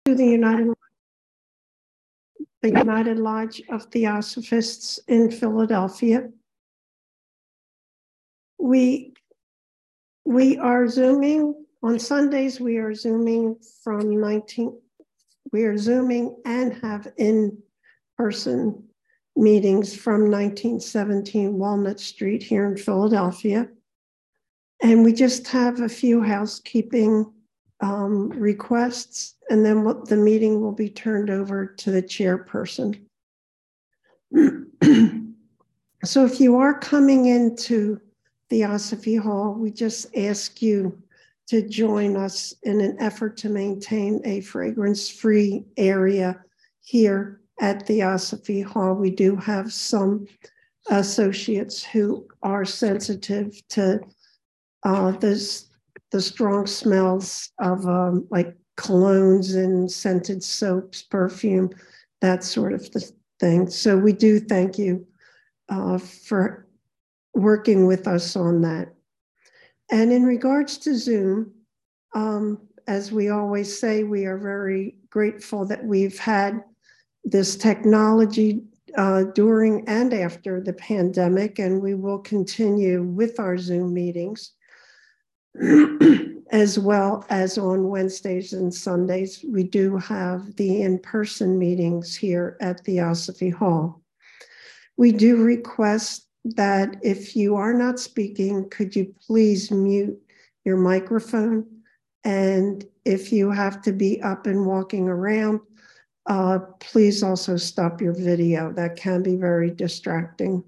to the United Lodge of Theosophists in Philadelphia. We are Zooming on Sundays. We are Zooming and have in-person meetings from 1917 Walnut Street here in Philadelphia. And we just have a few housekeeping requests, and then the meeting will be turned over to the chairperson. So if you are coming into Theosophy Hall, we just ask you to join us in an effort to maintain a fragrance-free area here at Theosophy Hall. We do have some associates who are sensitive to the strong smells of like colognes and scented soaps, perfume, that sort of thing. So we do thank you for working with us on that. And in regards to Zoom, as we always say, we are very grateful that we've had this technology during and after the pandemic, and we will continue with our Zoom meetings. As well as on Wednesdays and Sundays, we do have the in-person meetings here at Theosophy Hall. We do request that if you are not speaking, could you please mute your microphone? And if you have to be up and walking around, please also stop your video. That can be very distracting.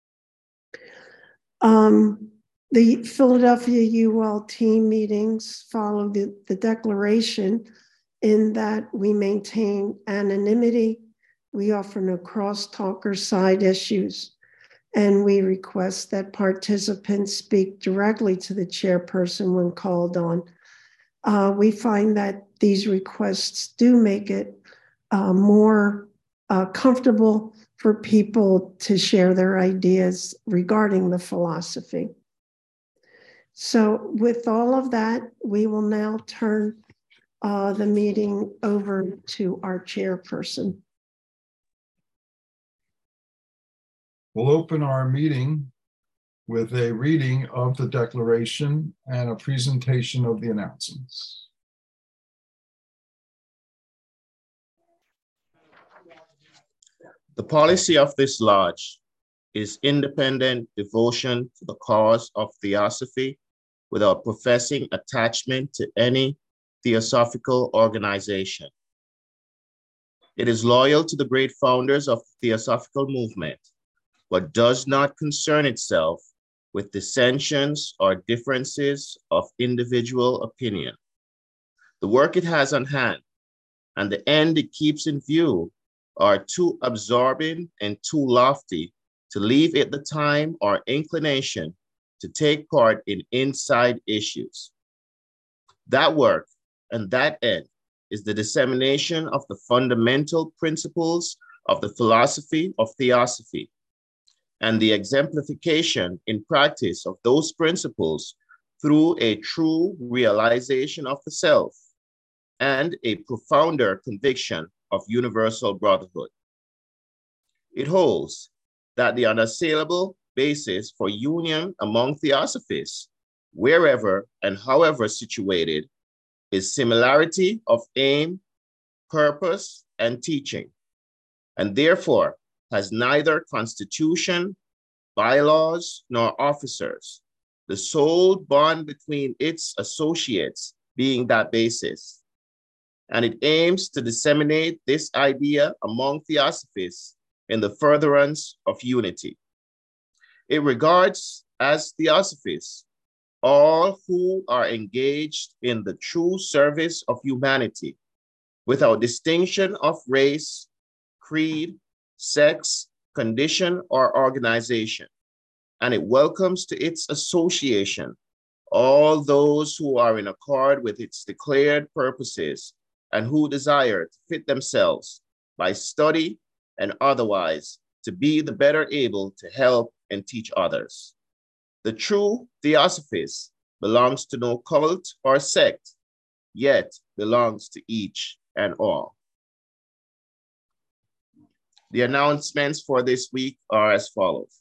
The Philadelphia UL team meetings follow the declaration in that we maintain anonymity, we offer no crosstalk or side issues, and we request that participants speak directly to the chairperson when called on. We find that these requests do make it more comfortable for people to share their ideas regarding the philosophy. So with all of that, we will now turn the meeting over to our chairperson. We'll open our meeting with a reading of the declaration and a presentation of the announcements. The policy of this lodge is independent devotion to the cause of theosophy without professing attachment to any theosophical organization. It is loyal to the great founders of the theosophical movement, but does not concern itself with dissensions or differences of individual opinion. The work it has on hand and the end it keeps in view are too absorbing and too lofty to leave it the time or inclination to take part in inside issues. That work and that end is the dissemination of the fundamental principles of the philosophy of theosophy and the exemplification in practice of those principles through a true realization of the self and a profounder conviction of universal brotherhood. It holds that the unassailable basis for union among theosophists, wherever and however situated, is similarity of aim, purpose, and teaching, and therefore has neither constitution, bylaws, nor officers, the sole bond between its associates being that basis. And it aims to disseminate this idea among theosophists in the furtherance of unity. It regards as theosophists all who are engaged in the true service of humanity without distinction of race, creed, sex, condition, or organization. And it welcomes to its association all those who are in accord with its declared purposes and who desire to fit themselves by study and otherwise to be the better able to help and teach others. The true theosophist belongs to no cult or sect, yet belongs to each and all. The announcements for this week are as follows.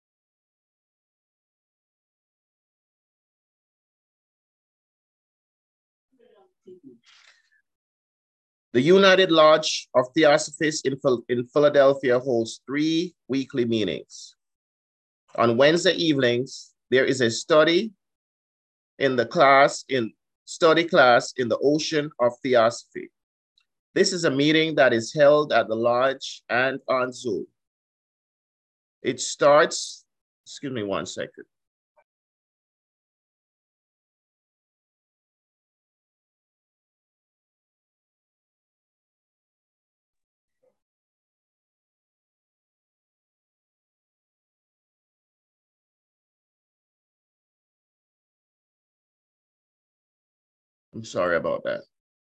The United Lodge of Theosophists in Philadelphia holds 3 weekly meetings. On Wednesday evenings, there is a study class in the Ocean of Theosophy. This is a meeting that is held at the lodge and on Zoom. It starts, excuse me one second. I'm sorry about that.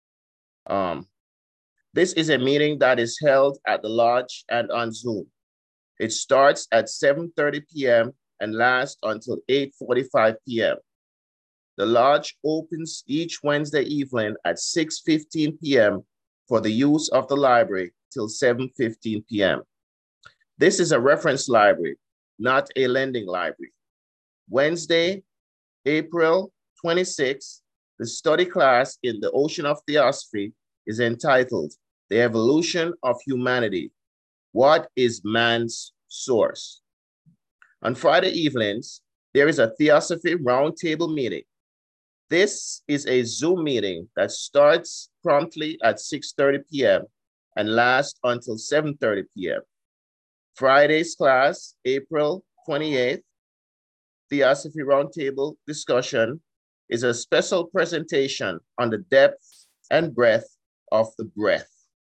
This is a meeting that is held at the lodge and on Zoom. It starts at 7:30 p.m. and lasts until 8:45 p.m. The lodge opens each Wednesday evening at 6:15 p.m. for the use of the library till 7:15 p.m. This is a reference library, not a lending library. Wednesday, April 26th, the study class in the Ocean of Theosophy is entitled The Evolution of Humanity. What is man's source? On Friday evenings, there is a Theosophy Roundtable meeting. This is a Zoom meeting that starts promptly at 6:30 p.m. and lasts until 7:30 p.m. Friday's class, April 28th, Theosophy Roundtable discussion is a special presentation on the depth and breadth of the breath.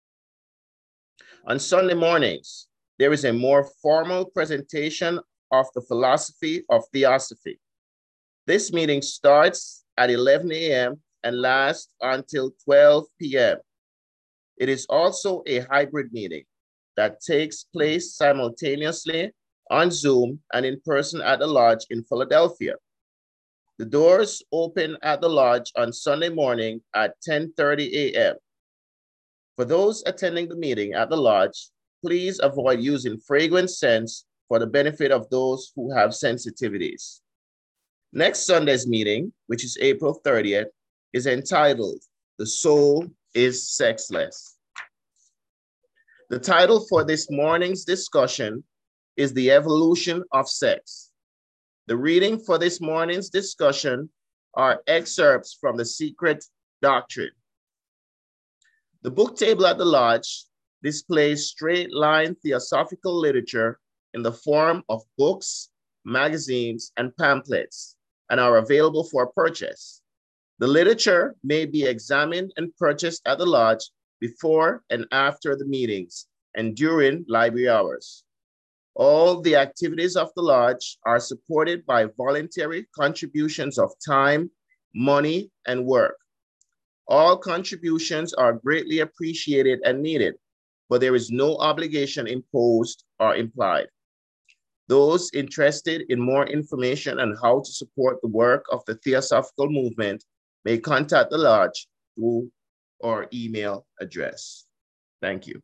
On Sunday mornings, there is a more formal presentation of the philosophy of Theosophy. This meeting starts at 11 a.m. and lasts until 12 p.m. It is also a hybrid meeting that takes place simultaneously on Zoom and in person at the lodge in Philadelphia. The doors open at the lodge on Sunday morning at 10:30 a.m. For those attending the meeting at the lodge, please avoid using fragrant scents for the benefit of those who have sensitivities. Next Sunday's meeting, which is April 30th, is entitled, The Soul is Sexless. The title for this morning's discussion is The Evolution of Sex. The reading for this morning's discussion are excerpts from The Secret Doctrine. The book table at the lodge displays straight-line theosophical literature in the form of books, magazines, and pamphlets, and are available for purchase. The literature may be examined and purchased at the lodge before and after the meetings and during library hours. All the activities of the lodge are supported by voluntary contributions of time, money, and work. All contributions are greatly appreciated and needed, but there is no obligation imposed or implied. Those interested in more information on how to support the work of the Theosophical movement may contact the lodge through our email address. Thank you.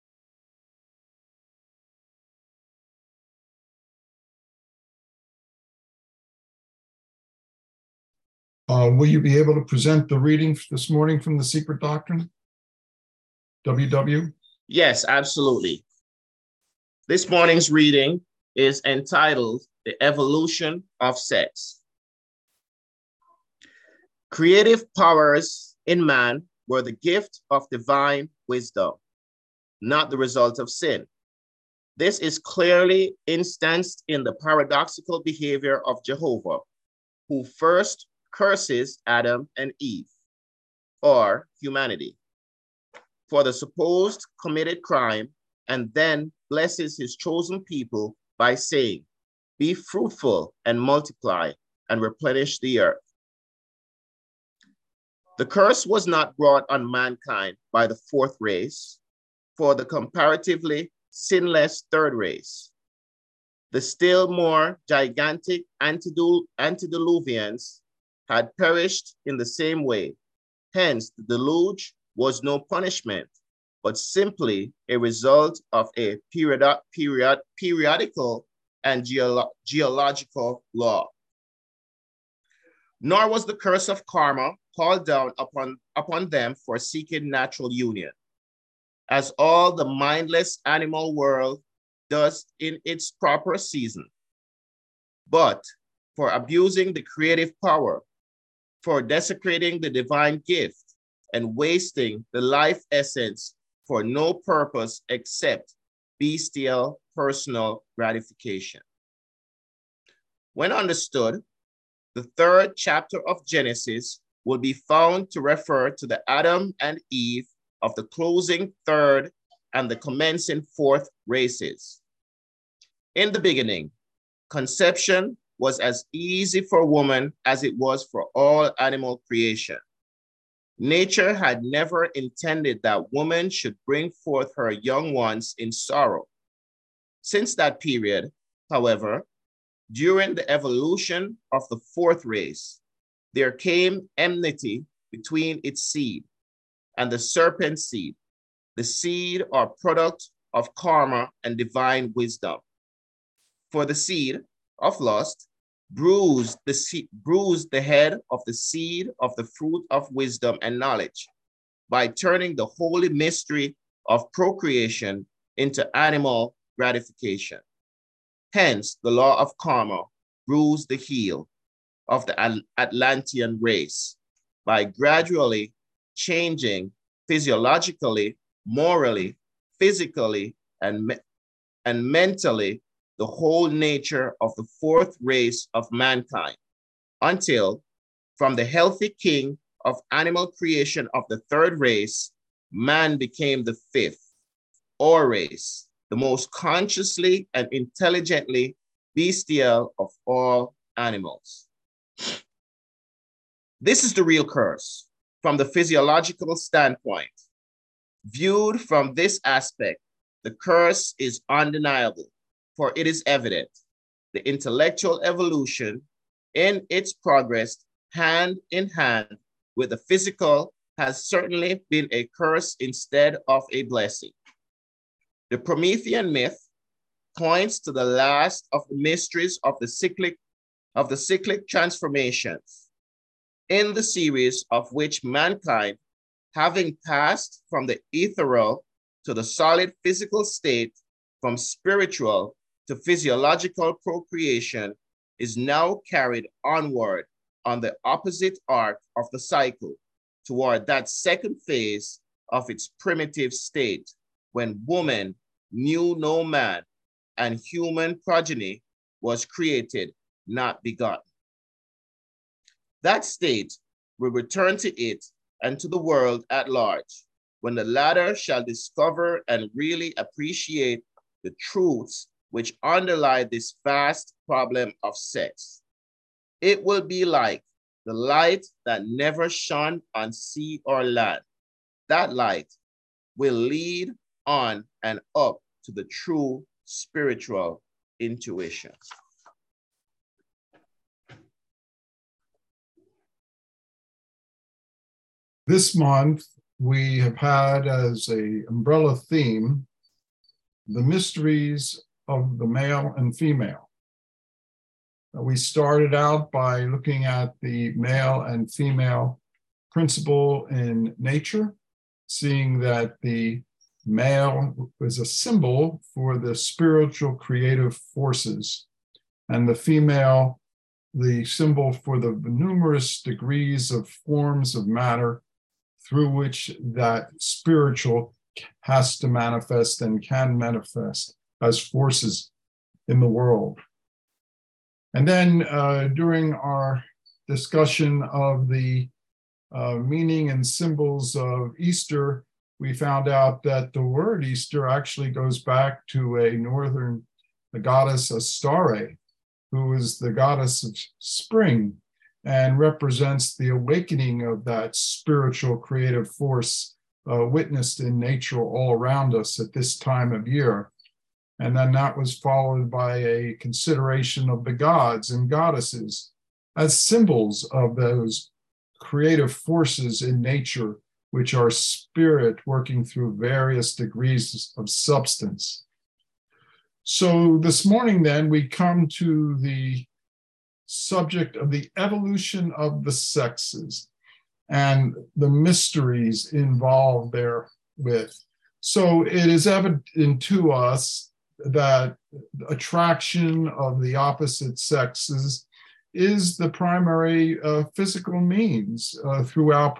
Will you be able to present the reading this morning from The Secret Doctrine? WW? Yes, absolutely. This morning's reading is entitled The Evolution of Sex. Creative powers in man were the gift of divine wisdom, not the result of sin. This is clearly instanced in the paradoxical behavior of Jehovah, who first curses Adam and Eve, or humanity, for the supposed committed crime, and then blesses his chosen people by saying, "Be fruitful and multiply and replenish the earth." The curse was not brought on mankind by the fourth race, for the comparatively sinless third race. The still more gigantic antediluvians had perished in the same way. Hence, the deluge was no punishment, but simply a result of a periodical and geological law. Nor was the curse of karma called down upon them for seeking natural union, as all the mindless animal world does in its proper season, but for abusing the creative power, for desecrating the divine gift, and wasting the life essence for no purpose except bestial personal gratification. When understood, the third chapter of Genesis will be found to refer to the Adam and Eve of the closing third and the commencing fourth races. In the beginning, conception was as easy for woman as it was for all animal creation. Nature had never intended that woman should bring forth her young ones in sorrow. Since that period, however, during the evolution of the fourth race, there came enmity between its seed and the serpent seed, the seed or product of karma and divine wisdom. For the seed of lust bruised the head of the seed of the fruit of wisdom and knowledge by turning the holy mystery of procreation into animal gratification. Hence, the law of karma bruised the heel of the Atlantean race by gradually changing physiologically, morally, physically, and mentally the whole nature of the fourth race of mankind, until from the healthy king of animal creation of the third race, man became the fifth, or race, the most consciously and intelligently bestial of all animals. This is the real curse from the physiological standpoint. Viewed from this aspect, the curse is undeniable, for it is evident the intellectual evolution in its progress hand in hand with the physical has certainly been a curse instead of a blessing. The Promethean myth points to the last of the mysteries of the cyclic transformations, in the series of which mankind, having passed from the ethereal to the solid physical state, from spiritual to physiological procreation, is now carried onward on the opposite arc of the cycle toward that second phase of its primitive state, when woman knew no man and human progeny was created, not begotten. That state will return to it and to the world at large, when the latter shall discover and really appreciate the truths which underlie this vast problem of sex. It will be like the light that never shone on sea or land. That light will lead on and up to the true spiritual intuition. This month, we have had as an umbrella theme the mysteries of the male and female. We started out by looking at the male and female principle in nature, seeing that the male is a symbol for the spiritual creative forces, and the female, the symbol for the numerous degrees of forms of matter through which that spiritual has to manifest and can manifest as forces in the world. And then during our discussion of the meaning and symbols of Easter, we found out that the word Easter actually goes back to a northern goddess, Astarte, who is the goddess of spring and represents the awakening of that spiritual creative force witnessed in nature all around us at this time of year. And then that was followed by a consideration of the gods and goddesses as symbols of those creative forces in nature which are spirit working through various degrees of substance. So this morning, then, we come to the subject of the evolution of the sexes and the mysteries involved therewith. So it is evident to us that attraction of the opposite sexes is the primary physical means throughout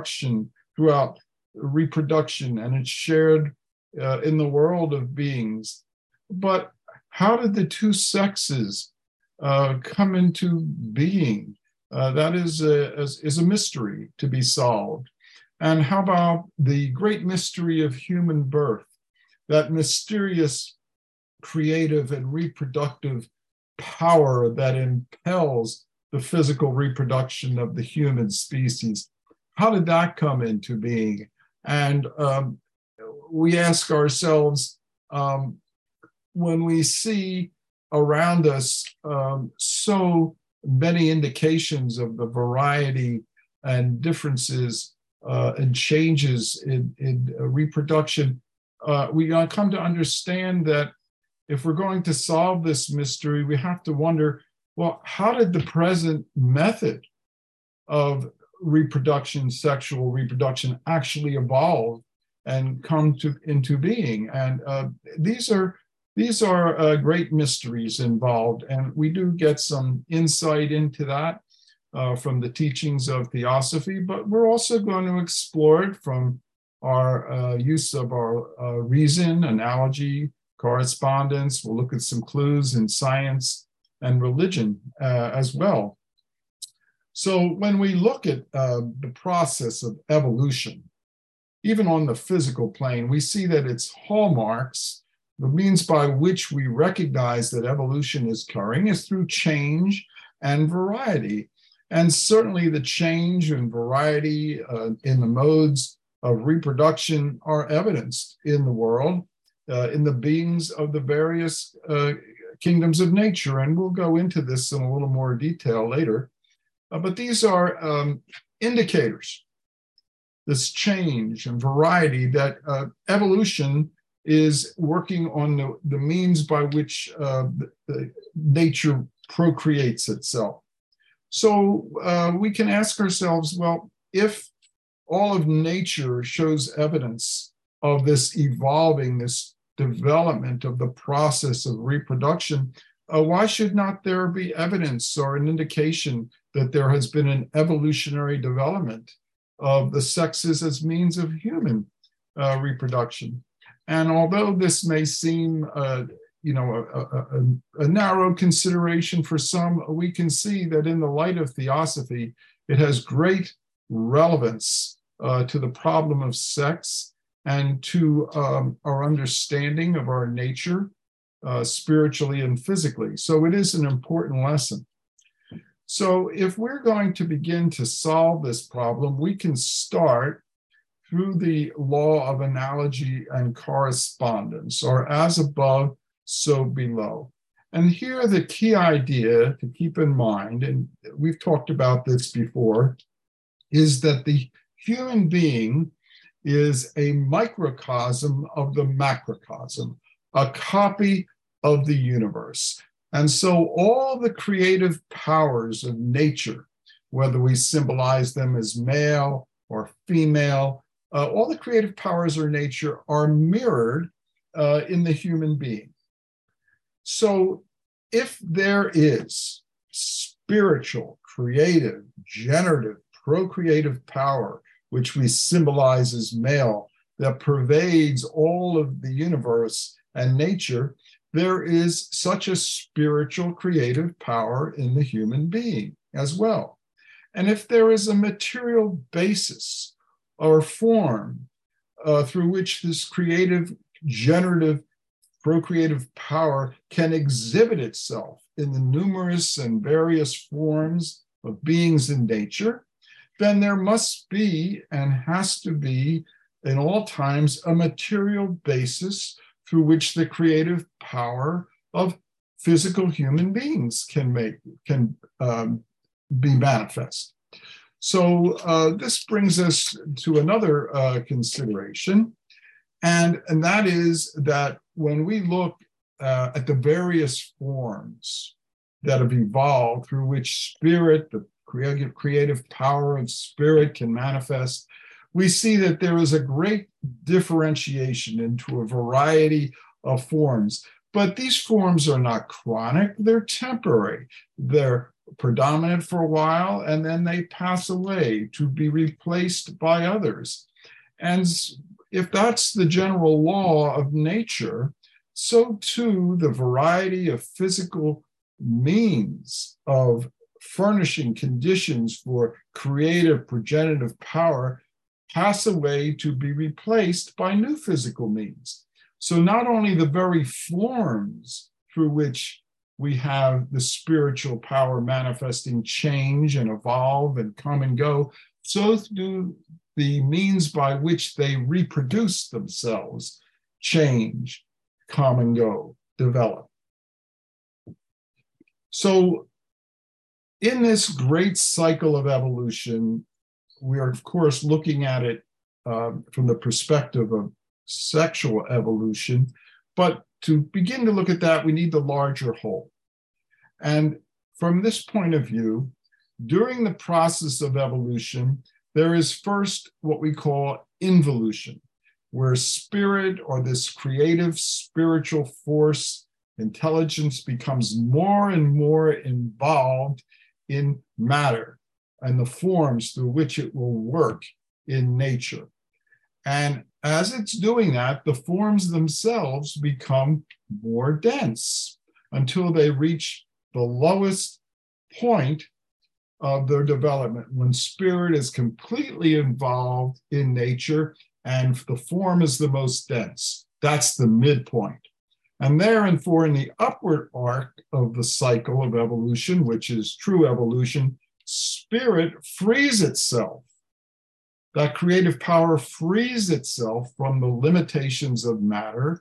reproduction, and it's shared in the world of beings. But how did the two sexes come into being? That is a mystery to be solved. And how about the great mystery of human birth, that mysterious creative and reproductive power that impels the physical reproduction of the human species? How did that come into being? And we ask ourselves, when we see around us so many indications of the variety and differences and changes in reproduction, we come to understand that if we're going to solve this mystery, we have to wonder, well, how did the present method of reproduction, sexual reproduction, actually evolve and come into being? And these are great mysteries involved, and we do get some insight into that from the teachings of Theosophy, but we're also going to explore it from our use of our reason, analogy, correspondence. We'll look at some clues in science and religion as well. So when we look at the process of evolution, even on the physical plane, we see that its hallmarks, the means by which we recognize that evolution is occurring, is through change and variety. And certainly the change and variety in the modes of reproduction are evidenced in the world, in the beings of the various kingdoms of nature. And we'll go into this in a little more detail later. But these are indicators, this change and variety, that evolution is working on the means by which the nature procreates itself. So we can ask ourselves, well, if all of nature shows evidence of this evolving, this development of the process of reproduction, why should not there be evidence or an indication that there has been an evolutionary development of the sexes as means of human reproduction? And although this may seem a narrow consideration for some, we can see that in the light of Theosophy, it has great relevance to the problem of sex and to our understanding of our nature, spiritually and physically. So it is an important lesson. So if we're going to begin to solve this problem, we can start through the law of analogy and correspondence, or as above, so below. And here the key idea to keep in mind, and we've talked about this before, is that the human being is a microcosm of the macrocosm, a copy of the universe. And so all the creative powers of nature, whether we symbolize them as male or female, all the creative powers of nature are mirrored in the human being. So if there is spiritual, creative, generative, procreative power, which we symbolize as male, that pervades all of the universe and nature, there is such a spiritual creative power in the human being as well. And if there is a material basis or form through which this creative, generative, procreative power can exhibit itself in the numerous and various forms of beings in nature, then there must be and has to be in all times a material basis through which the creative power of physical human beings can be manifest. So this brings us to another consideration, and that is that when we look at the various forms that have evolved through which spirit, the creative power of spirit can manifest, we see that there is a great differentiation into a variety of forms. But these forms are not chronic, they're temporary. They're predominant for a while, and then they pass away to be replaced by others. And if that's the general law of nature, so too the variety of physical means of furnishing conditions for creative progenitive power pass away to be replaced by new physical means. So not only the very forms through which we have the spiritual power manifesting change and evolve and come and go, so do the means by which they reproduce themselves change, come and go, develop. So in this great cycle of evolution, we are, of course, looking at it from the perspective of sexual evolution. But to begin to look at that, we need the larger whole. And from this point of view, during the process of evolution, there is first what we call involution, where spirit or this creative spiritual force, intelligence becomes more and more involved in matter and the forms through which it will work in nature. And as it's doing that, the forms themselves become more dense until they reach the lowest point of their development, when spirit is completely involved in nature and the form is the most dense. That's the midpoint. And therefore, in the upward arc of the cycle of evolution, which is true evolution, spirit frees itself. That creative power frees itself from the limitations of matter,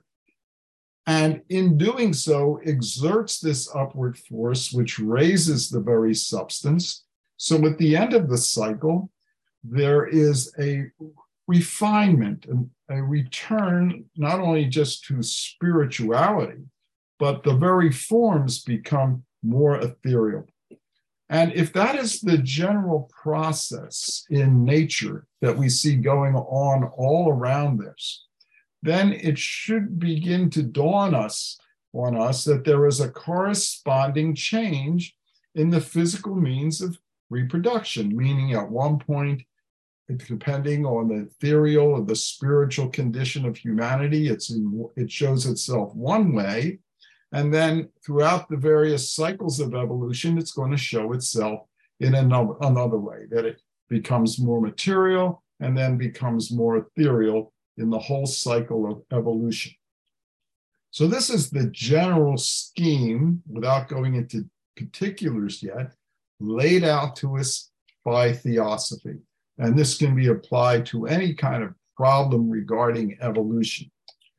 and in doing so exerts this upward force which raises the very substance. So at the end of the cycle, there is a refinement and a return not only just to spirituality, but the very forms become more ethereal. And if that is the general process in nature that we see going on all around this, then it should begin to dawn on us that there is a corresponding change in the physical means of reproduction, meaning at one point, depending on the ethereal or the spiritual condition of humanity, it shows itself one way. And then throughout the various cycles of evolution, it's going to show itself in another way, that it becomes more material and then becomes more ethereal in the whole cycle of evolution. So this is the general scheme, without going into particulars yet, laid out to us by theosophy. And this can be applied to any kind of problem regarding evolution.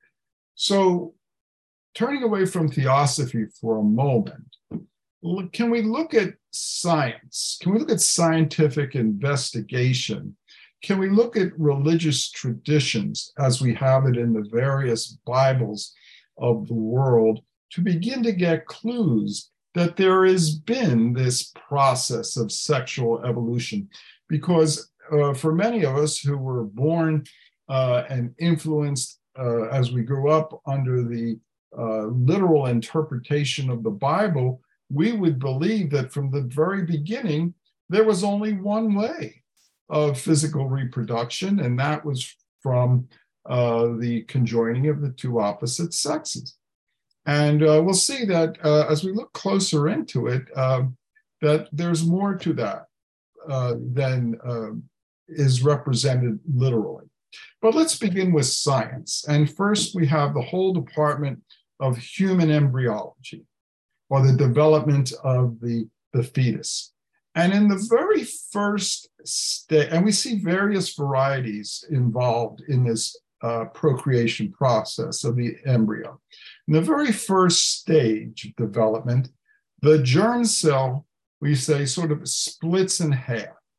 So turning away from theosophy for a moment, can we look at science? Can we look at scientific investigation? Can we look at religious traditions as we have it in the various Bibles of the world to begin to get clues that there has been this process of sexual evolution? Because for many of us who were born and influenced as we grew up under the literal interpretation of the Bible, we would believe that from the very beginning, there was only one way of physical reproduction, and that was from the conjoining of the two opposite sexes. And we'll see that as we look closer into it, that there's more to that than is represented literally. But let's begin with science. And first, we have the whole department of human embryology, or the development of the fetus. And in the very first stage, and we see various varieties involved in this procreation process of the embryo. In the very first stage of development, the germ cell, we say, sort of splits in half.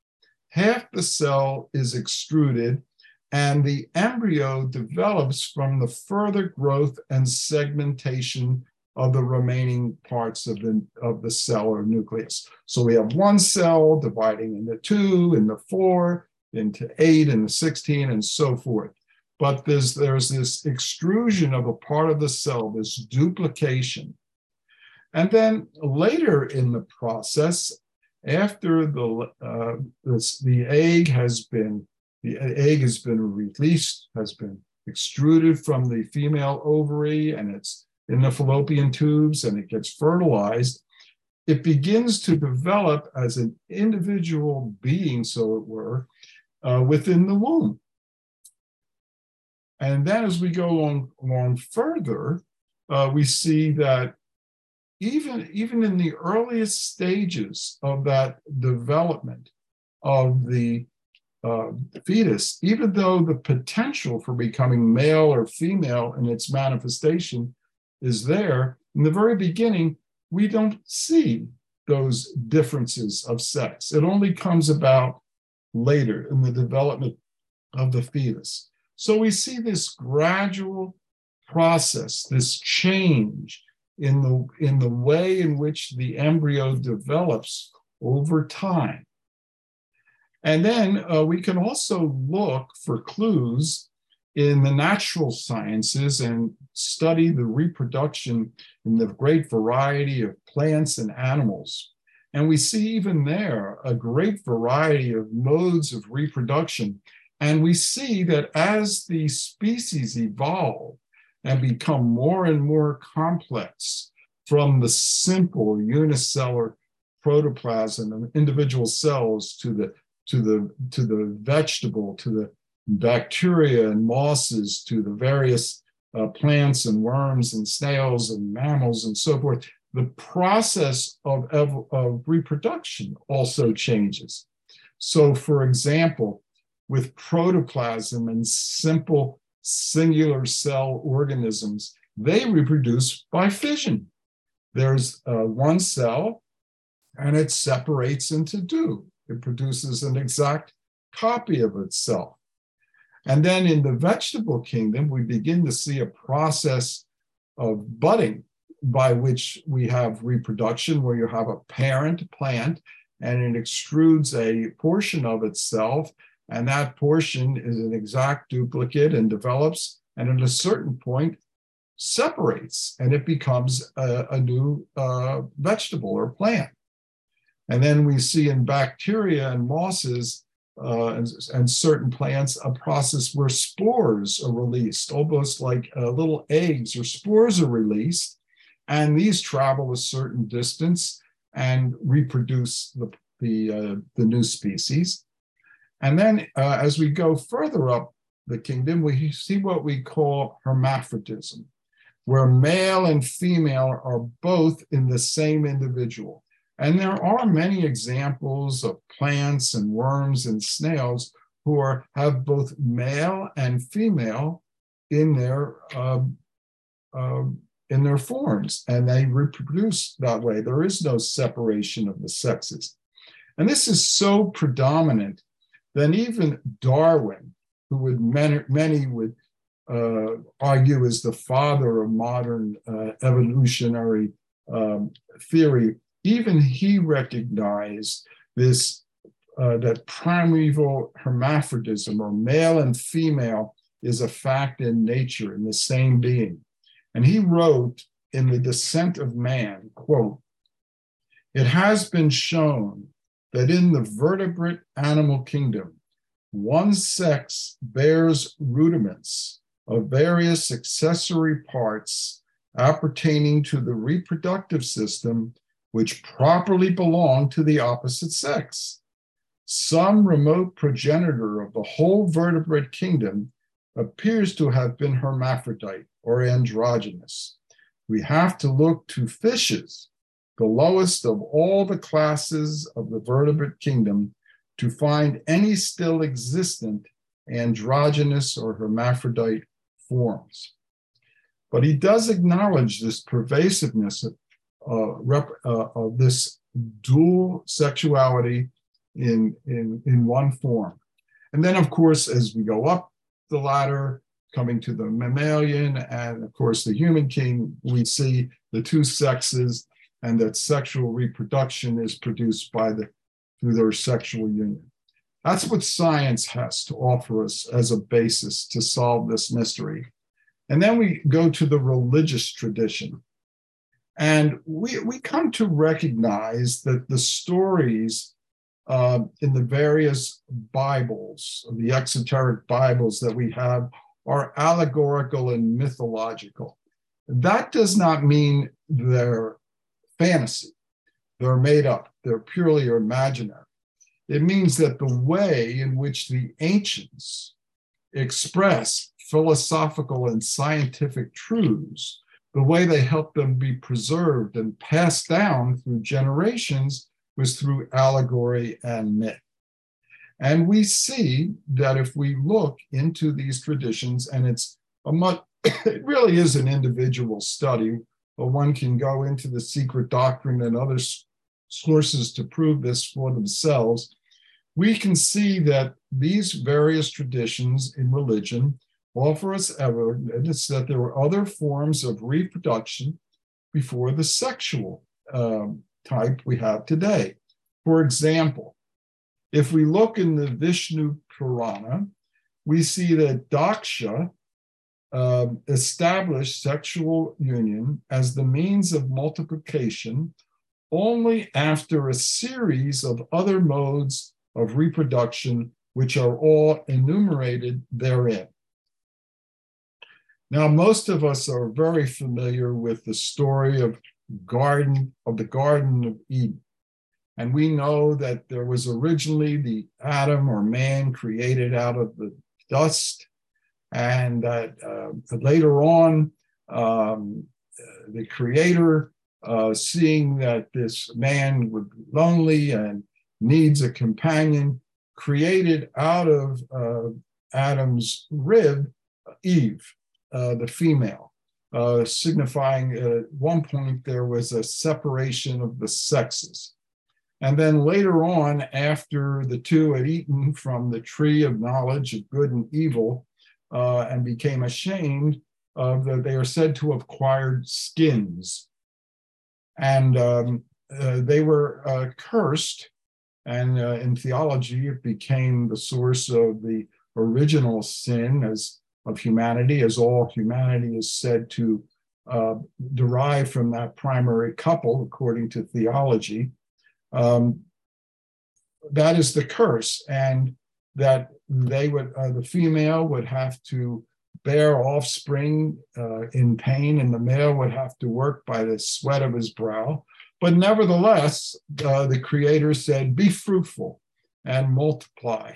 half the cell is extruded, and the embryo develops from the further growth and segmentation of the remaining parts of the cell or nucleus. So we have one cell dividing into 2, into 4, into 8, into 16, and so forth. But there's this extrusion of a part of the cell, this duplication. And then later in the process, after the egg has been released, has been extruded from the female ovary, and it's in the fallopian tubes, and it gets fertilized, it begins to develop as an individual being, so it were, within the womb. And then as we go along further, we see that even in the earliest stages of that development of the fetus, even though the potential for becoming male or female in its manifestation is there, in the very beginning, we don't see those differences of sex. It only comes about later in the development of the fetus. So we see this gradual process, this change in the way in which the embryo develops over time. And then we can also look for clues in the natural sciences and study the reproduction in the great variety of plants and animals. And we see even there a great variety of modes of reproduction. And we see that as the species evolve and become more and more complex, from the simple unicellular protoplasm of individual cells to the vegetable, to the bacteria and mosses, to the various plants and worms and snails and mammals and so forth, the process of reproduction also changes. So, for example, with protoplasm and simple singular cell organisms, they reproduce by fission. There's one cell, and it separates into 2. It produces an exact copy of itself. And then in the vegetable kingdom, we begin to see a process of budding by which we have reproduction, where you have a parent plant and it extrudes a portion of itself, and that portion is an exact duplicate and develops, and at a certain point separates, and it becomes a new vegetable or plant. And then we see in bacteria and mosses and certain plants a process where spores are released, almost like little eggs or spores are released, and these travel a certain distance and reproduce the new species. And then as we go further up the kingdom, we see what we call hermaphrodism, where male and female are both in the same individual. And there are many examples of plants and worms and snails who have both male and female in their forms, and they reproduce that way. There is no separation of the sexes. And this is so predominant that even Darwin, who many would argue is the father of modern evolutionary theory, even he recognized this, that primeval hermaphrodism, or male and female, is a fact in nature, in the same being. And he wrote in The Descent of Man, quote, "It has been shown that in the vertebrate animal kingdom, one sex bears rudiments of various accessory parts appertaining to the reproductive system which properly belong to the opposite sex. Some remote progenitor of the whole vertebrate kingdom appears to have been hermaphrodite or androgynous. We have to look to fishes, the lowest of all the classes of the vertebrate kingdom, to find any still existent androgynous or hermaphrodite forms." But he does acknowledge this pervasiveness of this dual sexuality in one form. And then, of course, as we go up the ladder, coming to the mammalian and, of course, the human king, we see the two sexes and that sexual reproduction is produced through their sexual union. That's what science has to offer us as a basis to solve this mystery. And then we go to the religious tradition. And we come to recognize that the stories in the various Bibles, the exoteric Bibles that we have, are allegorical and mythological. That does not mean they're fantasy. They're made up. They're purely imaginary. It means that the way in which the ancients express philosophical and scientific truths, the way they helped them be preserved and passed down through generations, was through allegory and myth. And we see that if we look into these traditions, and it really is an individual study, but one can go into the Secret Doctrine and other sources to prove this for themselves, we can see that these various traditions in religion offer us evidence that there were other forms of reproduction before the sexual type we have today. For example, if we look in the Vishnu Purana, we see that Daksha established sexual union as the means of multiplication only after a series of other modes of reproduction, which are all enumerated therein. Now, most of us are very familiar with the story of the Garden of Eden. And we know that there was originally the Adam or man created out of the dust, and that later on, the Creator, seeing that this man would be lonely and needs a companion, created out of Adam's rib Eve, the female, signifying at one point there was a separation of the sexes. And then later on, after the two had eaten from the tree of knowledge of good and evil and became ashamed, they are said to have acquired skins. And they were cursed. And in theology, it became the source of the original sin of humanity, as all humanity is said to derive from that primary couple, according to theology. That is the curse, and that the female would have to bear offspring in pain, and the male would have to work by the sweat of his brow. But nevertheless, the Creator said, "Be fruitful and multiply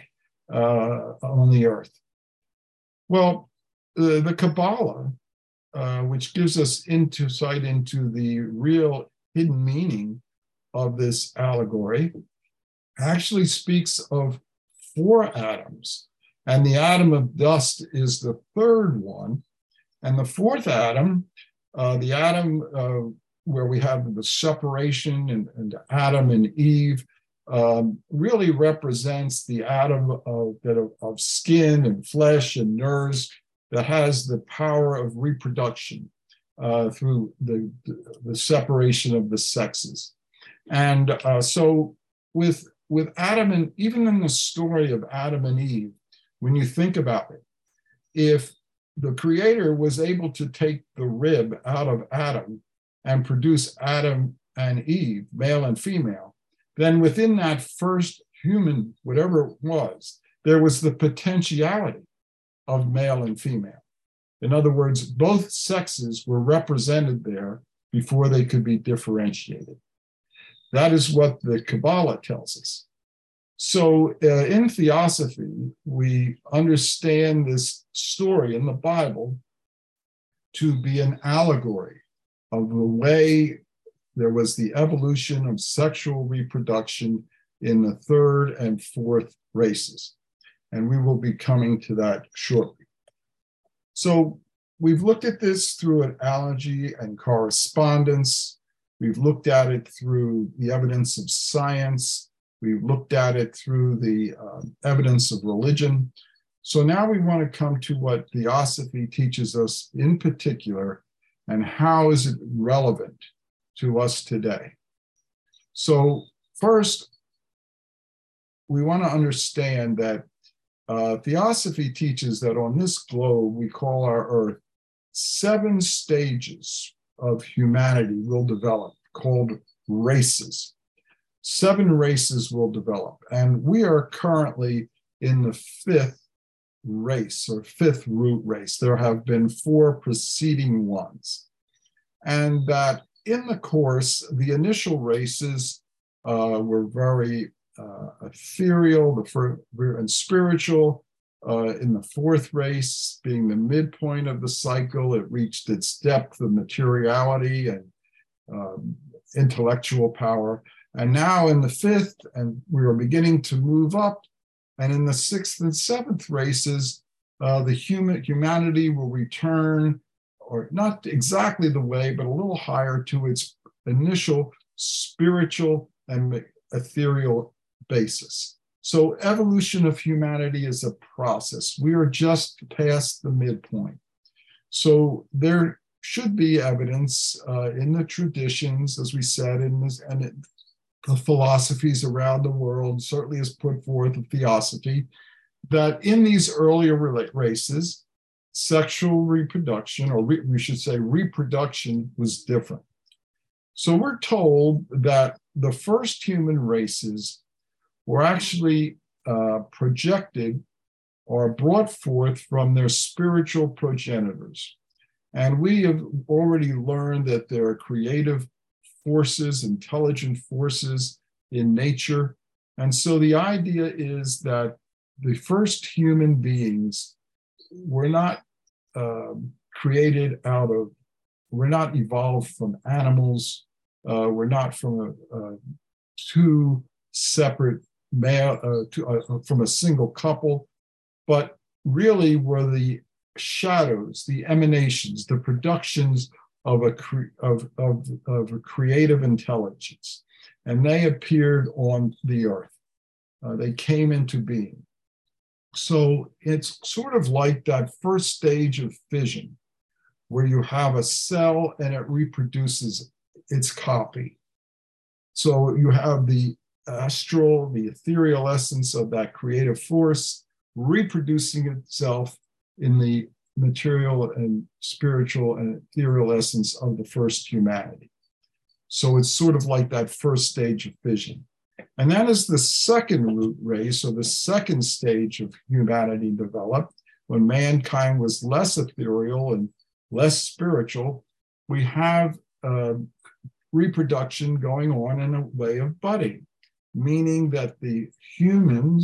on the earth." Well, the Kabbalah, which gives us insight into the real hidden meaning of this allegory, actually speaks of 4 Adams. And the Adam of dust is the third one. And the fourth Adam, the Adam where we have the separation and Adam and Eve, really represents the Adam of skin and flesh and nerves that has the power of reproduction through the separation of the sexes. And so with Adam, and even in the story of Adam and Eve, when you think about it, if the Creator was able to take the rib out of Adam and produce Adam and Eve, male and female, then within that first human, whatever it was, there was the potentiality of male and female. In other words, both sexes were represented there before they could be differentiated. That is what the Kabbalah tells us. So in Theosophy, we understand this story in the Bible to be an allegory of the way there was the evolution of sexual reproduction in the third and fourth races. And we will be coming to that shortly. So we've looked at this through an analogy and correspondence. We've looked at it through the evidence of science We looked at it through the evidence of religion. So now we want to come to what Theosophy teaches us in particular, and how is it relevant to us today. So first, we want to understand that Theosophy teaches that on this globe, we call our Earth, 7 stages of humanity will develop, called races. 7 races will develop, and we are currently in the 5th race, or 5th root race. There have been 4 preceding ones. And that in the course, the initial races were very ethereal and spiritual. In the 4th race, being the midpoint of the cycle, it reached its depth of materiality and intellectual power. And now in the 5th, and we are beginning to move up, and in the 6th and 7th races, the humanity will return, or not exactly the way, but a little higher to its initial spiritual and ethereal basis. So evolution of humanity is a process. We are just past the midpoint. So there should be evidence in the traditions, as we said, and the philosophies around the world, certainly as put forth in Theosophy, that in these earlier races, sexual reproduction, or we should say reproduction, was different. So we're told that the first human races were actually projected or brought forth from their spiritual progenitors. And we have already learned that there are creative forces, intelligent forces in nature. And so the idea is that the first human beings were not created we're not evolved from animals, we're not from two separate male, from a single couple, but really were the shadows, the emanations, the productions of a creative intelligence. And they appeared on the earth. They came into being. So it's sort of like that first stage of fission, where you have a cell and it reproduces its copy. So you have the astral, the ethereal essence of that creative force reproducing itself in the material and spiritual and ethereal essence of the first humanity. So it's sort of like that first stage of fission. And that is the second root race, or the second stage of humanity developed, when mankind was less ethereal and less spiritual. We have reproduction going on in a way of budding, meaning that the human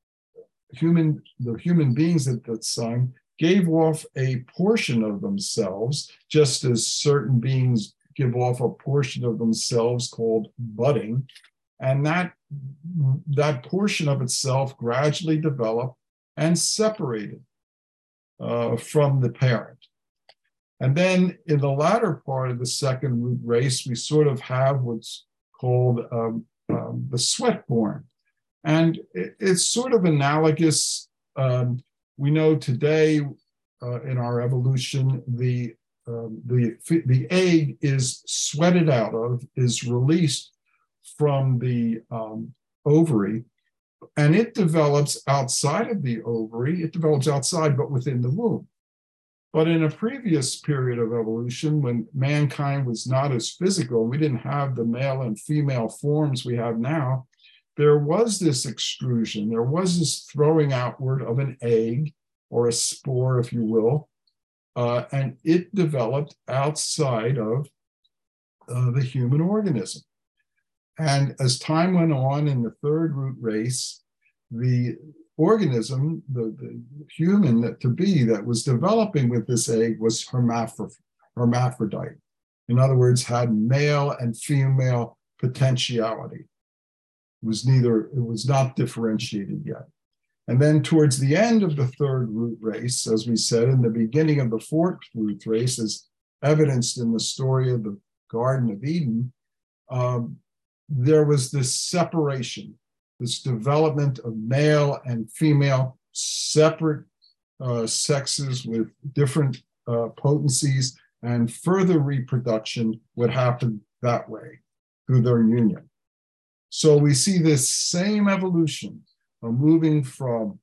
beings at that time gave off a portion of themselves, just as certain beings give off a portion of themselves called budding. And that portion of itself gradually developed and separated from the parent. And then in the latter part of the second root race, we sort of have what's called the sweat-born. And it's sort of analogous. We know today in our evolution, the egg is sweated out of, is released from the ovary, and it develops outside of the ovary. It develops outside, but within the womb. But in a previous period of evolution, when mankind was not as physical, we didn't have the male and female forms we have now, there was this extrusion, there was this throwing outward of an egg, or a spore, if you will, and it developed outside of the human organism. And as time went on in the third root race, the organism, the human that was developing with this egg was hermaphrodite. In other words, had male and female potentiality. It was not differentiated yet. And then towards the end of the third root race, as we said, in the beginning of the fourth root race, as evidenced in the story of the Garden of Eden, there was this separation this development of male and female separate sexes with different potencies, and further reproduction would happen that way through their union. So we see this same evolution of moving from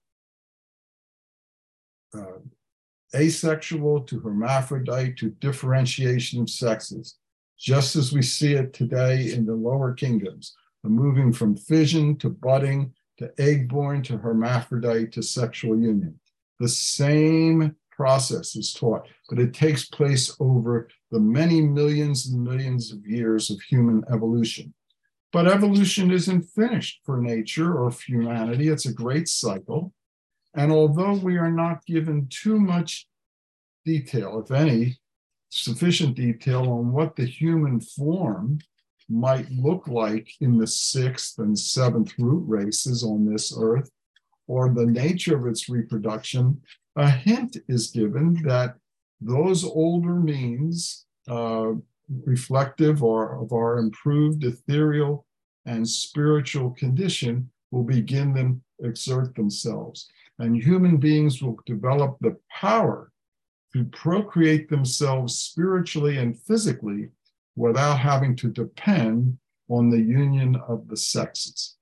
asexual to hermaphrodite to differentiation of sexes, just as we see it today in the lower kingdoms, moving from fission to budding to egg-born to hermaphrodite to sexual union. The same process is taught, but it takes place over the many millions and millions of years of human evolution. But evolution isn't finished for nature or for humanity. It's a great cycle. And although we are not given too much detail, if any, sufficient detail on what the human form might look like in the 6th and 7th root races on this earth, or the nature of its reproduction, a hint is given that those older means, reflective of our improved ethereal and spiritual condition, will begin to exert themselves. And human beings will develop the power to procreate themselves spiritually and physically without having to depend on the union of the sexes.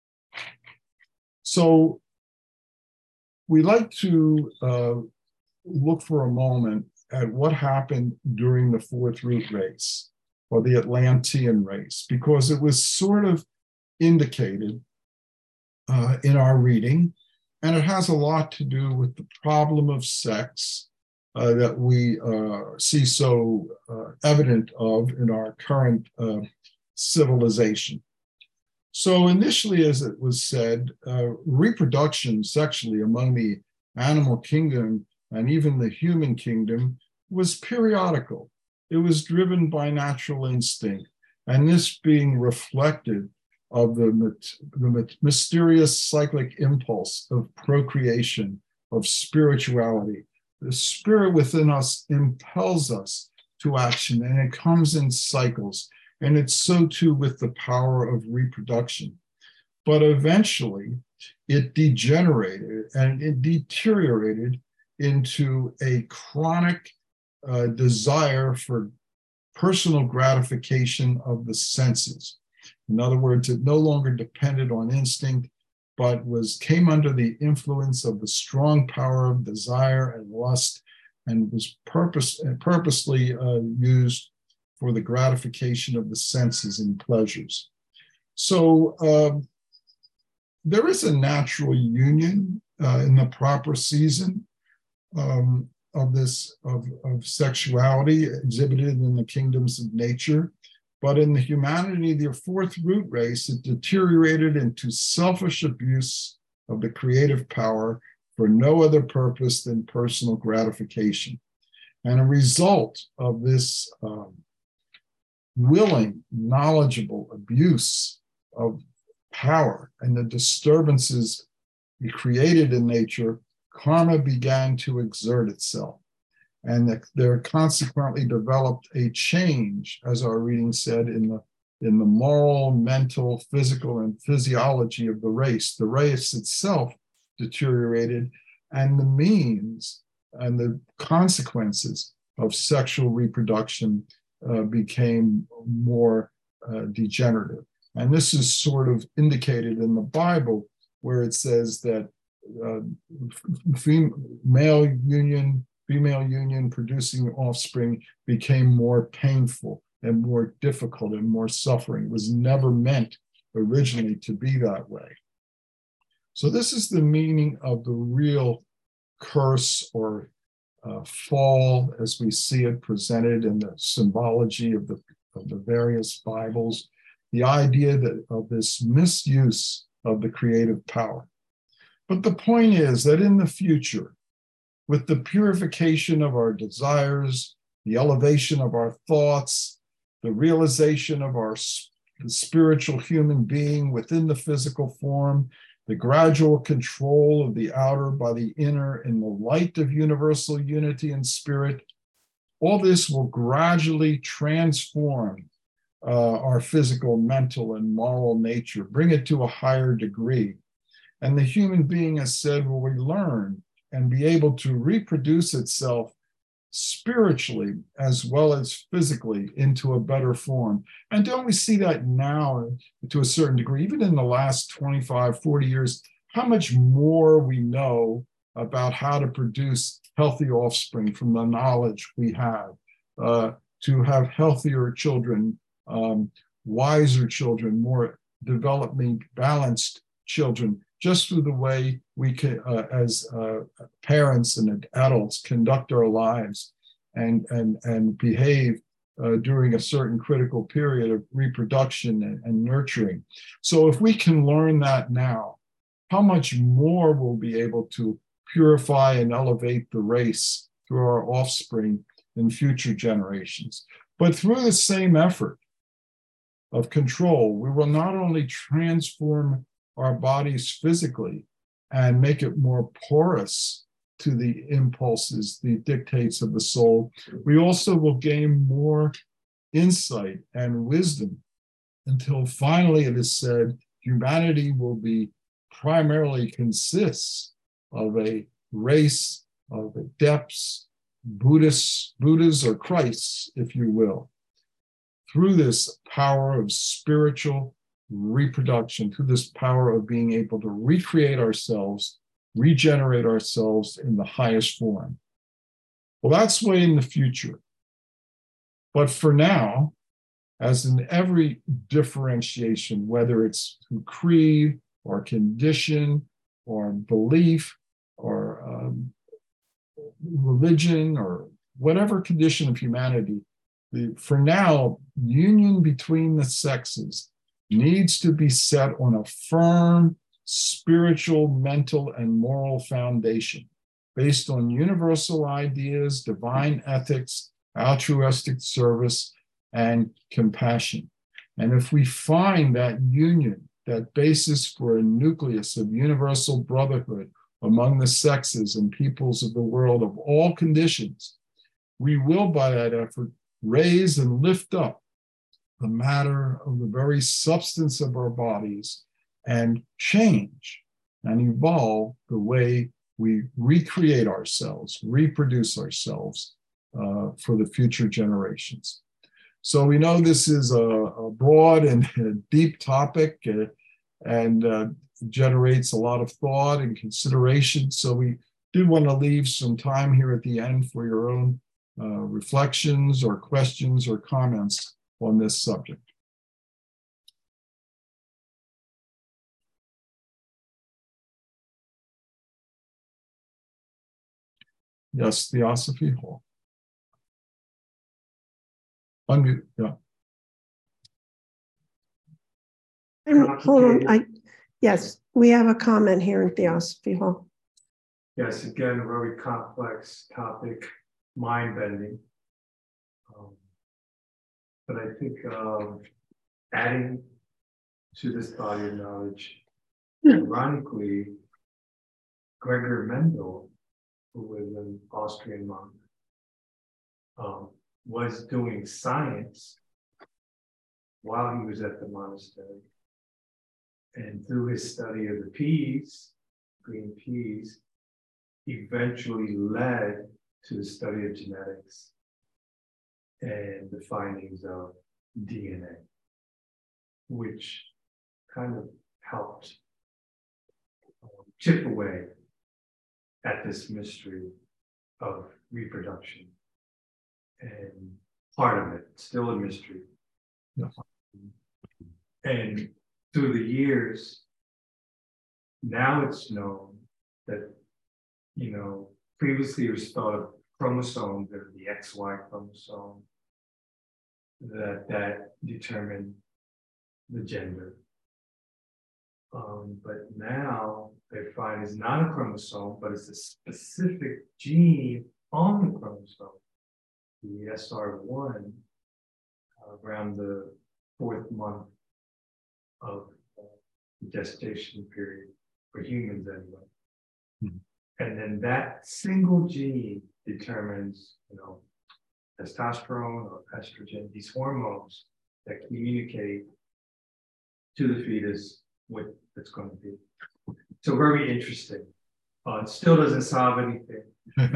So we like to look for a moment at what happened during the 4th root race, or the Atlantean race, because it was sort of indicated in our reading, and it has a lot to do with the problem of sex that we see so evident of in our current civilization. So initially, as it was said, reproduction sexually among the animal kingdom and even the human kingdom was periodical. It was driven by natural instinct, and this being reflected of the mysterious cyclic impulse of procreation, of spirituality. The spirit within us impels us to action, and it comes in cycles. And it's so too with the power of reproduction. But eventually, it degenerated and it deteriorated into a chronic desire for personal gratification of the senses. In other words, it no longer depended on instinct, but came under the influence of the strong power of desire and lust, and was purposely used for the gratification of the senses and pleasures. So there is a natural union in the proper season of sexuality exhibited in the kingdoms of nature. But in the humanity, the 4th root race, it deteriorated into selfish abuse of the creative power for no other purpose than personal gratification. And a result of this willing, knowledgeable abuse of power and the disturbances created in nature, karma began to exert itself. And there consequently developed a change, as our reading said, in the moral, mental, physical, and physiology of the race. The race itself deteriorated, and the means and the consequences of sexual reproduction became more degenerative. And this is sort of indicated in the Bible, where it says that female union producing offspring became more painful and more difficult and more suffering. It was never meant originally to be that way. So this is the meaning of the real curse or fall, as we see it presented in the symbology of the various Bibles, the idea of this misuse of the creative power. But the point is that in the future, with the purification of our desires, the elevation of our thoughts, the realization of our spiritual human being within the physical form, the gradual control of the outer by the inner in the light of universal unity and spirit, all this will gradually transform our physical, mental, and moral nature, bring it to a higher degree. And the human being, as said, will learn and be able to reproduce itself spiritually as well as physically into a better form. And don't we see that now to a certain degree, even in the last 25, 40 years, how much more we know about how to produce healthy offspring from the knowledge we have, to have healthier children, wiser children, more developmentally balanced children, just through the way we can, as parents and adults, conduct our lives and behave during a certain critical period of reproduction and nurturing. So if we can learn that now, how much more we'll be able to purify and elevate the race through our offspring in future generations. But through the same effort of control, we will not only transform our bodies physically and make it more porous to the impulses, the dictates of the soul, we also will gain more insight and wisdom until finally it is said humanity will be primarily consists of a race of adepts, Buddhas or Christs, if you will, through this power of spiritual reproduction, through this power of being able to recreate ourselves, regenerate ourselves in the highest form. Well, that's way in the future. But for now, as in every differentiation, whether it's through creed or condition or belief or religion or whatever condition of humanity, for now, union between the sexes needs to be set on a firm spiritual, mental, and moral foundation based on universal ideas, divine ethics, altruistic service, and compassion. And if we find that union, that basis for a nucleus of universal brotherhood among the sexes and peoples of the world of all conditions, we will, by that effort, raise and lift up the matter of the very substance of our bodies and change and evolve the way we recreate ourselves, reproduce ourselves for the future generations. So we know this is a broad and a deep topic and generates a lot of thought and consideration. So we did want to leave some time here at the end for your own reflections or questions or comments on this subject. Yes, Theosophy Hall. Unmute, yeah. Hold on, yes, we have a comment here in Theosophy Hall. Yes, again, a very complex topic, mind-bending. But I think adding to this body of knowledge, ironically, Gregor Mendel, who was an Austrian monk, was doing science while he was at the monastery. And through his study of the peas, green peas, eventually led to the study of genetics and the findings of DNA, which kind of helped chip away at this mystery of reproduction. And part of it, still a mystery. Yeah. And through the years, now it's known that, previously it was thought of chromosomes, the XY chromosome, that determined the gender. But now they find it's not a chromosome, but it's a specific gene on the chromosome, the SR1, around the 4th month of the gestation period for humans anyway. Mm-hmm. And then that single gene determines, testosterone or estrogen, these hormones that communicate to the fetus what it's going to be. So very interesting. It still doesn't solve anything.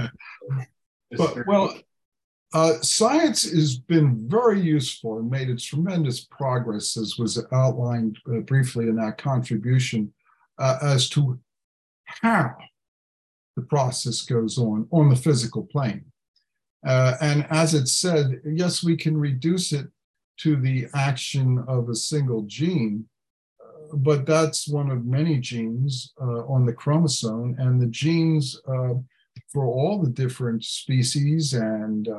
Science has been very useful and made its tremendous progress, as was outlined briefly in that contribution, as to how the process goes on the physical plane. And as it said, yes, we can reduce it to the action of a single gene, but that's one of many genes on the chromosome, and the genes for all the different species and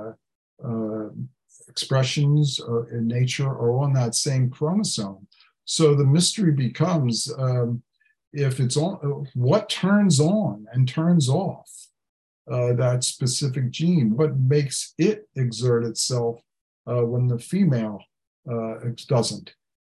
expressions in nature are on that same chromosome. So the mystery becomes if it's on, what turns on and turns off that specific gene, what makes it exert itself when the female doesn't.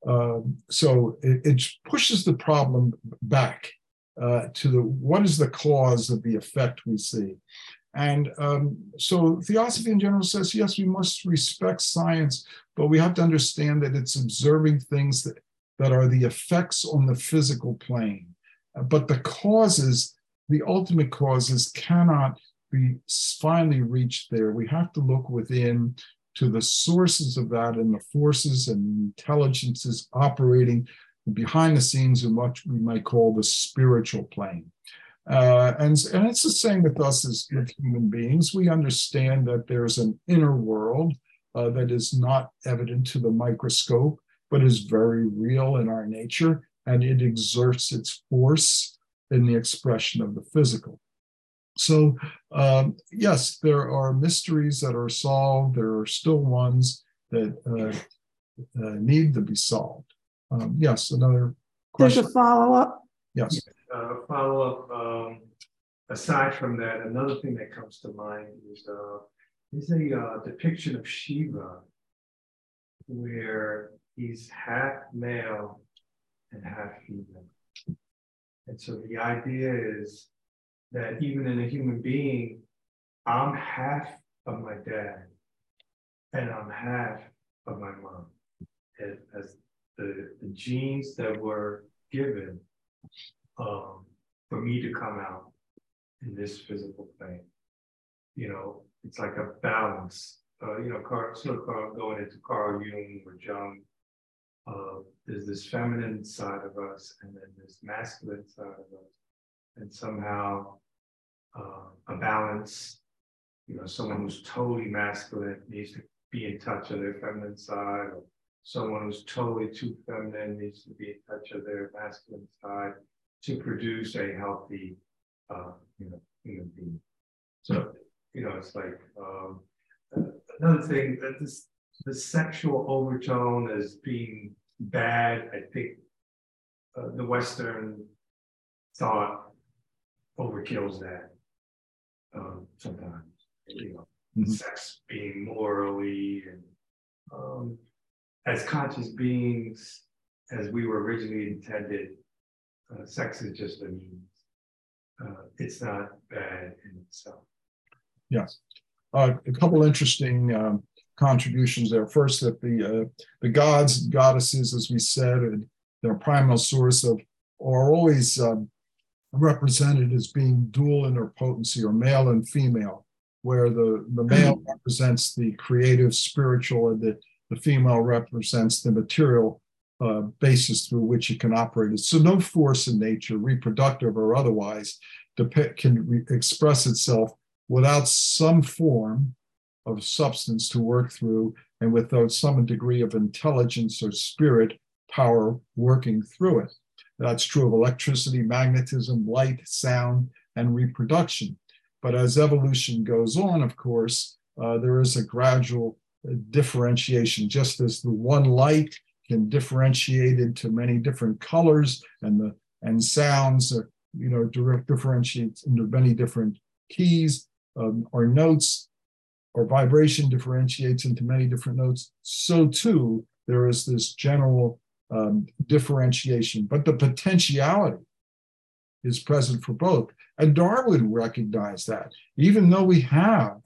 So it pushes the problem back to what is the cause of the effect we see. And so theosophy in general says, yes, we must respect science, but we have to understand that it's observing things that are the effects on the physical plane. But the causes, the ultimate causes, cannot be finally reached there. We have to look within to the sources of that and the forces and intelligences operating behind the scenes in what we might call the spiritual plane. And it's the same with us as with human beings. We understand that there's an inner world that is not evident to the microscope, but is very real in our nature, and it exerts its force in the expression of the physical. So yes, there are mysteries that are solved. There are still ones that need to be solved. Yes, another question. There's a follow-up. Yes. Follow-up. Aside from that, another thing that comes to mind is a depiction of Shiva, where he's half male and half female. And so the idea is that even in a human being, I'm half of my dad and I'm half of my mom. As the genes that were given for me to come out in this physical plane. You know, it's like a balance. Going into Carl Jung or Jung, there's this feminine side of us and then this masculine side of us. And somehow a balance, someone who's totally masculine needs to be in touch of their feminine side, or someone who's totally too feminine needs to be in touch of their masculine side to produce a healthy, human being. So, it's like another thing that the sexual overtone as being bad. I think the Western thought overkills that sometimes. Sex being morally and as conscious beings, as we were originally intended, sex is just a means. It's not bad in itself. Yes. A couple interesting contributions there. First, that the gods and goddesses, as we said, and their primal source are always represented as being dual in their potency, or male and female, where the male represents the creative, spiritual, and the female represents the material basis through which it can operate. So no force in nature, reproductive or otherwise, can express itself without some form of substance to work through, and without some degree of intelligence or spirit power working through it. That's true of electricity, magnetism, light, sound, and reproduction. But as evolution goes on, of course, there is a gradual differentiation, just as the one light can differentiate into many different colors, and sounds differentiates into many different keys, or notes, or vibration differentiates into many different notes. So too, there is this general differentiation, but the potentiality is present for both. And Darwin recognized that. Even though we have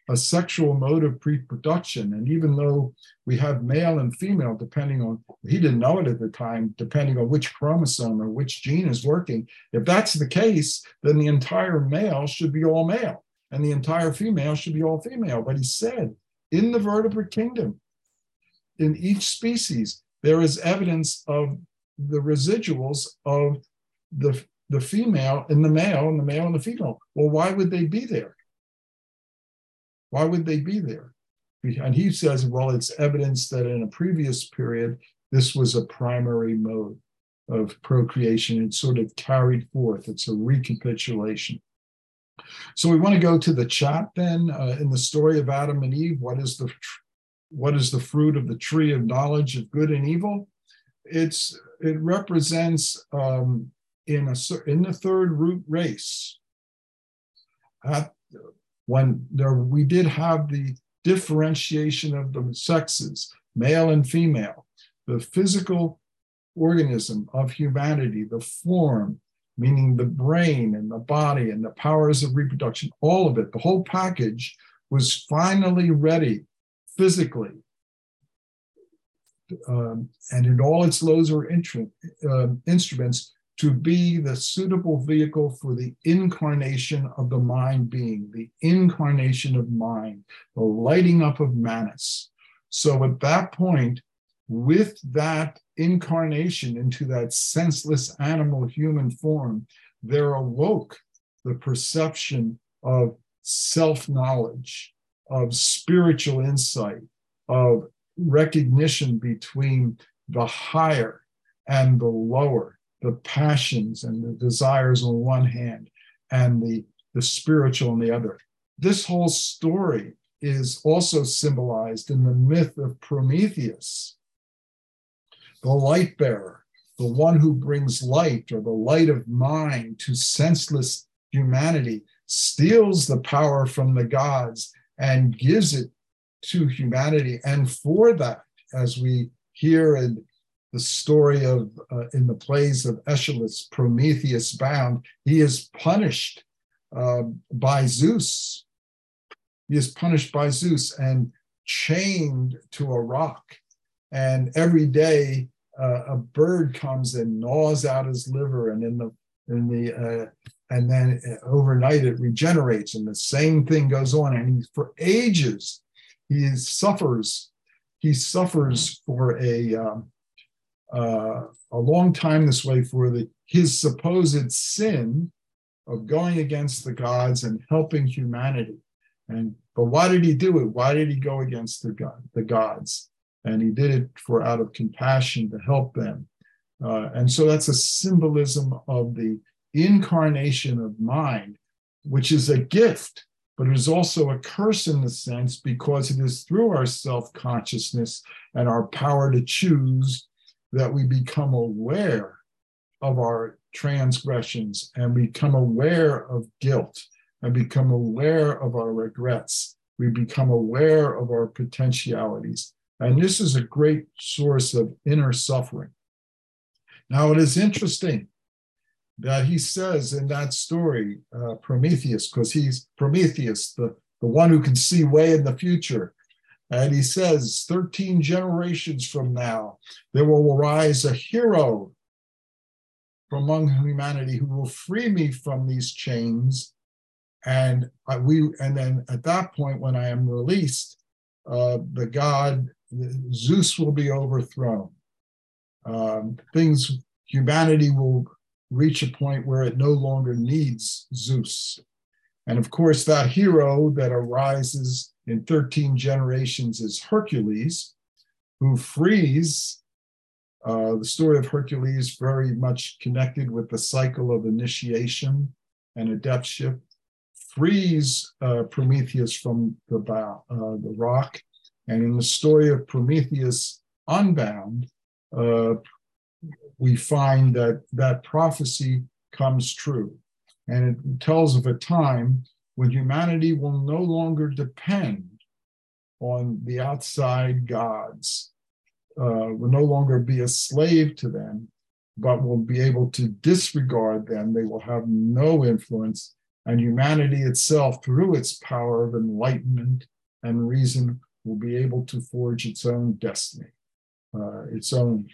a sexual mode of reproduction. And even though we have male and female, depending on, he didn't know it at the time, depending on which chromosome or which gene is working, if that's the case, then the entire male should be all male and the entire female should be all female. But he said, in the vertebrate kingdom, in each species, there is evidence of the residuals of the female in the male and the male and the female. Well, why would they be there? Why would they be there? And he says, well, it's evidence that in a previous period, this was a primary mode of procreation. It's sort of carried forth. It's a recapitulation. So we want to go to the chat then. In the story of Adam and Eve, what is the fruit of the tree of knowledge of good and evil? It represents in the third root race. We did have the differentiation of the sexes, male and female, the physical organism of humanity, the form, meaning the brain and the body and the powers of reproduction, all of it, the whole package was finally ready physically. And in all its lower instruments, to be the suitable vehicle for the incarnation of the mind being, the incarnation of mind, the lighting up of Manas. So at that point, with that incarnation into that senseless animal human form, there awoke the perception of self-knowledge, of spiritual insight, of recognition between the higher and the lower, the passions and the desires on one hand, and the spiritual on the other. This whole story is also symbolized in the myth of Prometheus, the light bearer, the one who brings light, or the light of mind, to senseless humanity, steals the power from the gods and gives it to humanity. And for that, as we hear in the story of, in the plays of Aeschylus, Prometheus Bound, he is punished by Zeus. He is punished by Zeus and chained to a rock. And every day a bird comes and gnaws out his liver, and and then overnight it regenerates, and the same thing goes on. And for ages he suffers for a long time this way for his supposed sin of going against the gods and helping humanity. But why did he do it? Why did he go against the gods? And he did it out of compassion to help them. And so that's a symbolism of the incarnation of mind, which is a gift, but it is also a curse in the sense, because it is through our self-consciousness and our power to choose that we become aware of our transgressions and become aware of guilt and become aware of our regrets. We become aware of our potentialities. And this is a great source of inner suffering. Now, it is interesting that he says in that story, Prometheus, because he's Prometheus, the one who can see way in the future. And he says, 13 generations from now, there will arise a hero from among humanity who will free me from these chains. And then at that point, when I am released, the god Zeus will be overthrown. Humanity will reach a point where it no longer needs Zeus. And of course, that hero that arises in 13 generations is Hercules, who frees. The story of Hercules very much connected with the cycle of initiation and adeptship, frees Prometheus from the rock. And in the story of Prometheus Unbound, we find that prophecy comes true. And it tells of a time when humanity will no longer depend on the outside gods, will no longer be a slave to them, but will be able to disregard them. They will have no influence, And humanity itself, through its power of enlightenment and reason, will be able to forge its own destiny, its own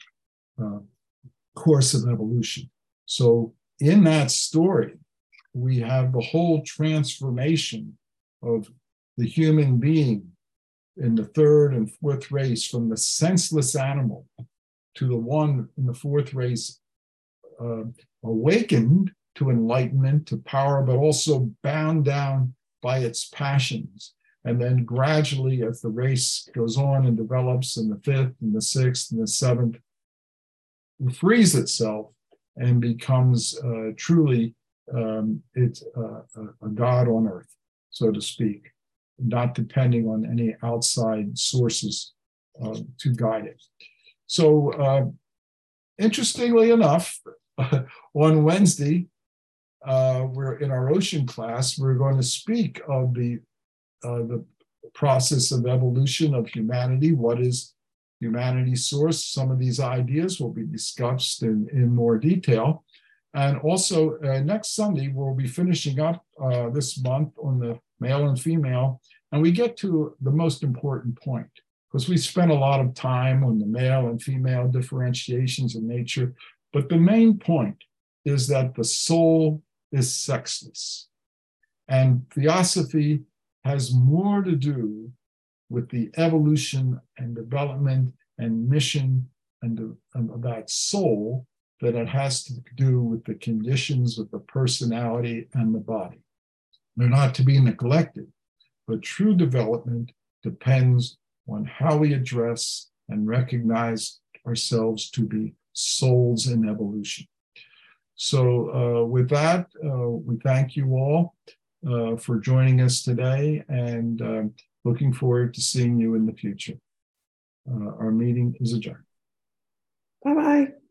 course of evolution. So in that story, we have the whole transformation of the human being in the third and fourth race, from the senseless animal to the one in the fourth race, awakened to enlightenment, to power, but also bound down by its passions. And then gradually, as the race goes on and develops in the fifth and the sixth and the seventh, it frees itself and becomes truly it's a God on earth, so to speak, not depending on any outside sources to guide it. So interestingly enough, on Wednesday, we're in our ocean class, we're going to speak of the process of evolution of humanity. What is humanity's source? Some of these ideas will be discussed in more detail. And also next Sunday, we'll be finishing up this month on the male and female. And we get to the most important point, because we spent a lot of time on the male and female differentiations in nature. But the main point is that the soul is sexless. And theosophy has more to do with the evolution and development and mission and of that soul than it has to do with the conditions of the personality and the body. They're not to be neglected, but true development depends on how we address and recognize ourselves to be souls in evolution. So with that, we thank you all for joining us today, and looking forward to seeing you in the future. Our meeting is adjourned. Bye-bye.